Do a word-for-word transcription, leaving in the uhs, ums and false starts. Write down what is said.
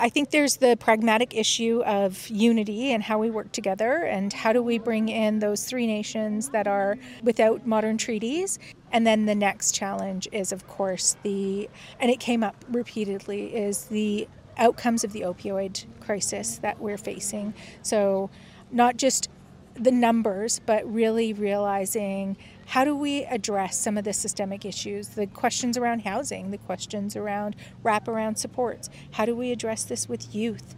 I think there's the pragmatic issue of unity and how we work together, and how do we bring in those three nations that are without modern treaties. And then the next challenge is, of course, the, and it came up repeatedly, is the outcomes of the opioid crisis that we're facing. So not just the numbers, but really realizing, how do we address some of the systemic issues, the questions around housing, the questions around wraparound supports? How do we address this with youth?